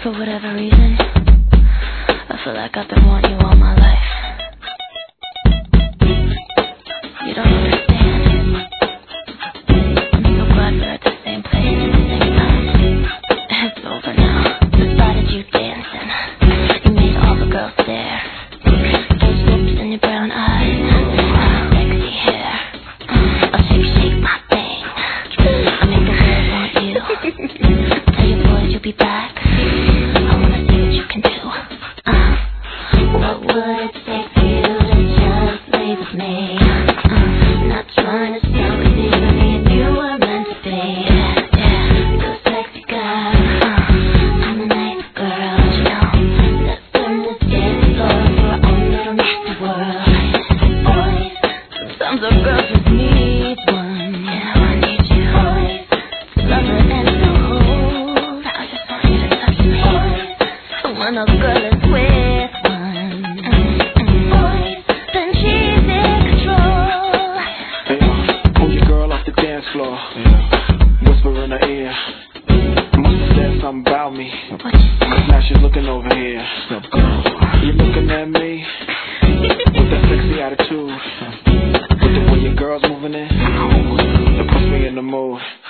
For whatever reason, I feel like I've been wanting you all my life. You don't understand. I'm so glad we're at the same place at the same time. It's over now. I spotted you dancing. You made all the girls stare. Those lips and your brown eyes, sexy hair. I'll shake my thing. I make the world want you. Tell your boys you'll be back. I wanna see what you can do. What would it take for you to just lay with me? Not trying to sound crazy, but me and you were meant to be. You're a sexy girl. I'm a nice girl, you know. Let's turn this dance floor into our own little nasty world. Boys, sometimes a girl just needs one. Yeah, I need you. Boys, to love her and to hold. I just want you to touch me. Boys, when a girl is with one, boys, then she's in control. Hey, pull your girl off the dance floor. Whisper in her ear. Must have said something about me. What you say? Cause now she's looking over here. You looking at me with that sexy attitude. With the way your girl's moving in, it puts me in the mood.